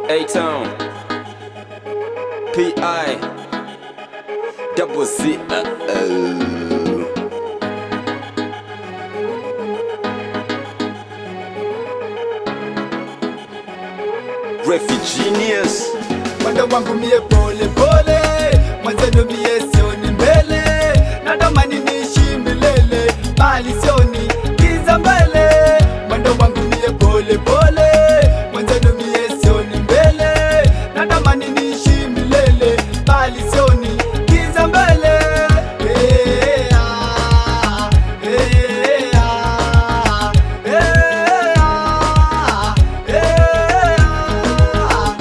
A-Town P.I. Double C. Refugenius. Mwendo wangu mie pole pole, mwenzenu mie sioni mbele. Natamani niishi milele, bali sioni giza mbele. Mwendo wangu mie pole pole, mwenzenu mie sioni mbele. Natamani niishi milele, bali sioni giza mbele. Hey, ah, hey, ah, hey, ah, hey, ah.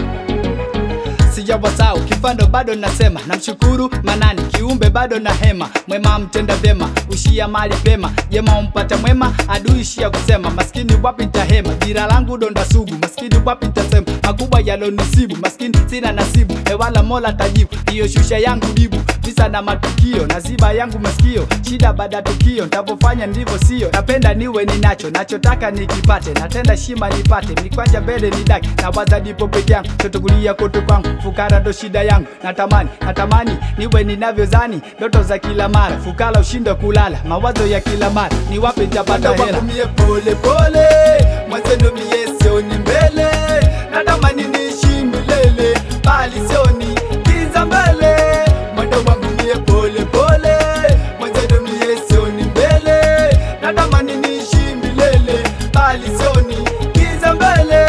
Sijawasahau kifando bado nasema, namshukuru Manani kiumbe bado na hema. Mwema mtenda vyema, ushia mali pema, jema umpata mwema, adui ishia kusema. Maskini wapi nitahema, jira langu donda sugu, maskini wapi nitasema, makubwa yalonisibu, maskini sina nasibu, wala Mola tajibu, hiyo shusha yangu dibu, visa na matukio, naziba yangu masikio, shida baada tukio, nitavofanya ndivyo sio, napenda niwe ninacho, nachotaka nikipate, natenda shima nipate, mikwanja mbele nidaki, na waza dipo peke yangu, totokulia koto kwangu, fukara ndo shida yangu, natamani niwe ninavyozani, ndoto za kila mara, fukara ushindo kulala, mawazo ya kila mara, ni wapi nitapata hela. Mie pole pole, mwenzenu mie sioni mbele, natamani niishi milele, bali sioni giza mbele. Mwendo wangu mie pole pole, mwenzenu mie sioni mbele, natamani niishi milele, bali sioni giza mbele.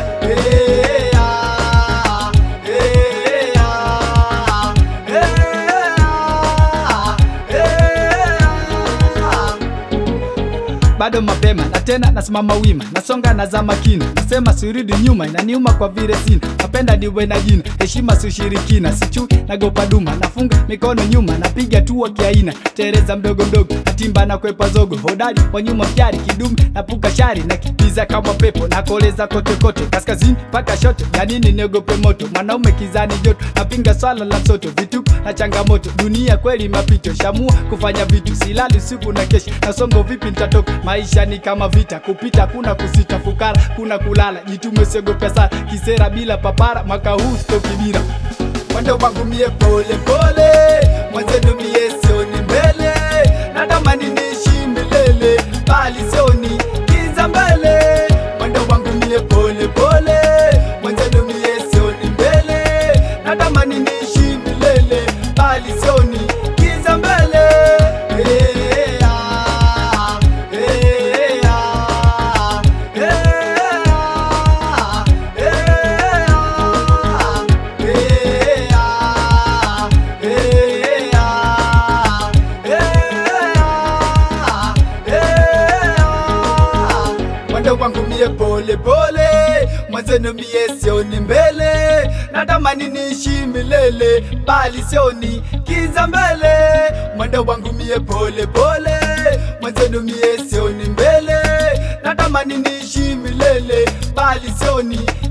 Hey, ah, hey, ah, hey, ah, hey, ah. Bado mapema na tena nasimama wima, nasonga na zama kina, nasema sirudi nyuma, inaniuma kwa vile sina, napenda niwe na jina, heshima si ushirikina, sichuki nagopa duma, nafunga mikono nyuma, napiga tuwa kiaina, tereza mdogo mdogo, natimba na kwepa zogo, hodari wa nyuma fyari, kidumu napuka shari, na kipiza kama pepo, nakoleza kote kote, kaskazini paka shoto, ya nini niogope moto, mwanaume kizani joto, napinga swala la msoto, vituko na changamoto, dunia kweli mapito, shamua kufanya vitu, silali siku na kesho, nasongo vipi nitatoka, maisha ni kama vita, kupita kuna kusita, fukara kuna kulala, jitume siogope sana, kisera bila papara, mwaka huu stoki bila. Mwendo wangu mie pole pole, mwenzenu mie sioni mbele, natamani niishi milele, bali sioni giza mbele. Mwendo wangu mie pole pole, mwenzenu mie sioni mbele, natamani niishi milele, bali sioni giza mbele. Hey, ah, hey, ah, hey, ah, hey, ah, hey, ah, hey, ah, hey, ah. Mwendo wangu mie pole pole, mwenzenu mie sioni mbele, natamani niishi milele, bali sioni giza mbele. Mwendo wangu mie pole pole, mwenzenu mie sioni mbele, natamani niishi milele, bali sioni